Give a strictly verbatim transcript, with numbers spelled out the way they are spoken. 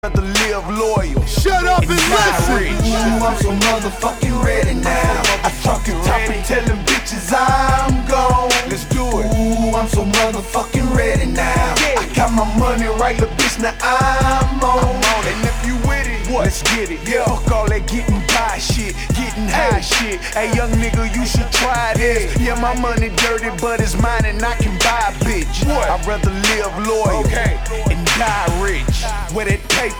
rather live loyal. Shut up and, and listen. Ooh, I'm so motherfucking ready now. I fucking top and telling bitches I'm gone. Let's do it. Ooh, I'm so motherfucking ready now. Yeah. I got my money right, the bitch, now I'm on. I'm on. And if you with it, what? Let's get it. Yeah. Fuck all that getting by shit, getting high hey. shit. Hey, young nigga, you should try this. Yeah, my money dirty, but it's mine and I can buy a bitch. What? I'd rather live loyal okay. and die rich. Where that paper